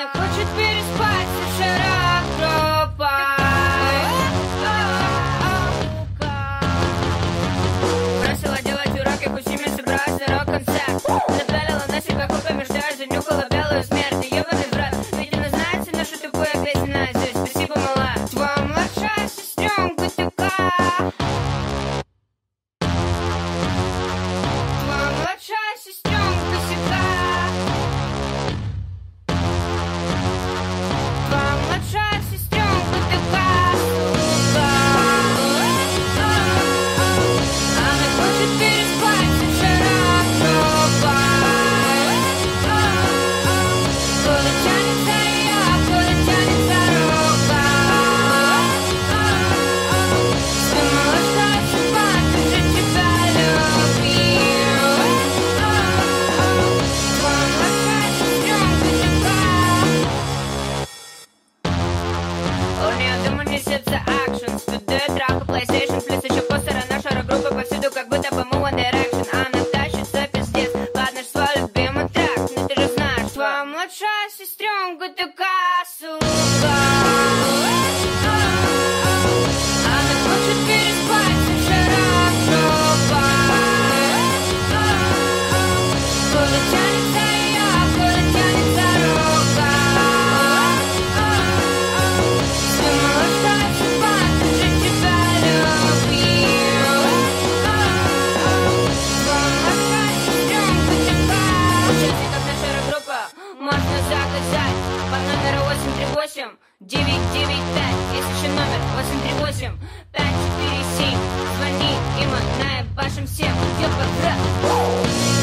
Она хочет переспать с шарагропа. Бросила делать уроки, кучами собралась на рок-концерт. Напялила на себя купами, ждать, занюхала белую смерть. Ебаный брат, видимо, знается нашу тупую песню наизусть. Спасибо, малая. Твоя младшая сестренка такая. Твоя младшая сестренка сякая. Твоя младшая сестренка такая, сука. Она хочет переспать с шарагропа. Куда тянется ее, куда тянется рука. Свой младшая собака же тебя любил. Твоя младшая сестренка такая. У нее дома несется акшн. Студия, драка, PlayStation, плюс еще постера на шарогруппы повсюду, как будто бы мы One Direction. Она тащится пиздец под наш свой любимый трек. Но ты же знаешь, твоя младшая сестренка такая, сука. Она хочет переспать с шарагропа. Куда тянется ее, куда тянется рука. Свой младшая собака же тебя любил. Твоя младшая сестренка такая. Участников нашей рок-группы можно заказать по номеру 838-995. Есть еще номер 838-547. Звони, и мы наебашим всем. Ёпа, бра.